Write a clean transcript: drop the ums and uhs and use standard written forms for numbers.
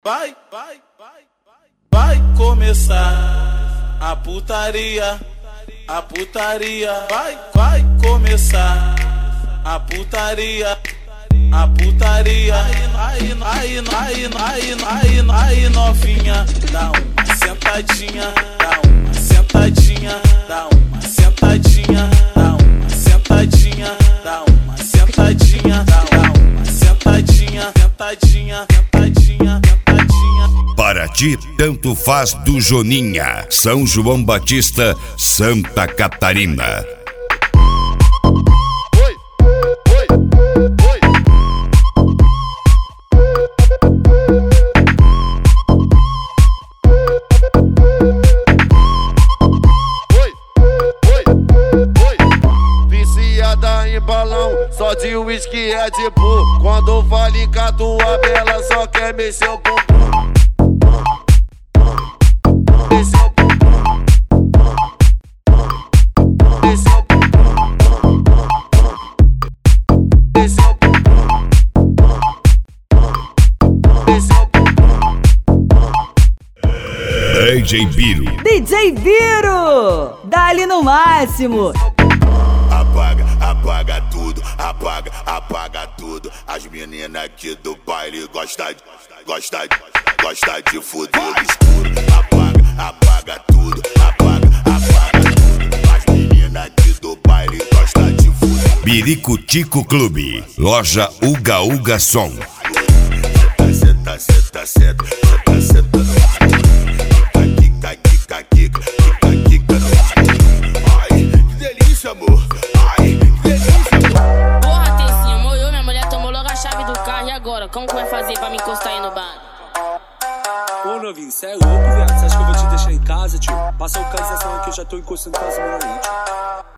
Vai começar a putaria, vai começar a putaria, aí novinha, dá uma sentadinha, dá uma sentadinha, dá uma sentadinha, dá uma sentadinha, dá uma sentadinha, dá uma sentadinha, sentadinha. Para ti, tanto faz do Joninha, São João Batista, Santa Catarina. Viciada em balão, só de uísque é de bu. Quando vale com a tua bela, só quer mexer o bumbum. DJ Biro. DJ Biro! Dá-lhe no máximo! Apaga tudo, apaga tudo. As meninas aqui do baile gostam de fuder no escuro. Apaga tudo, apaga tudo. As meninas aqui do baile gostam de fuder. Biricutico Clube, loja Uga Uga Som. Seta no escuro. Quica no escuro. Ai, que delícia, amor. Ai, que delícia. Porra, Tecinho, molhou, minha mulher tomou logo a chave do carro. E agora? Como que vai fazer pra me encostar aí no bar? Ô novinho, cê é louco, viado. Você acha que eu vou te deixar em casa, tio? Passa a localização aqui, eu já tô encostando com as mãos aí, tio.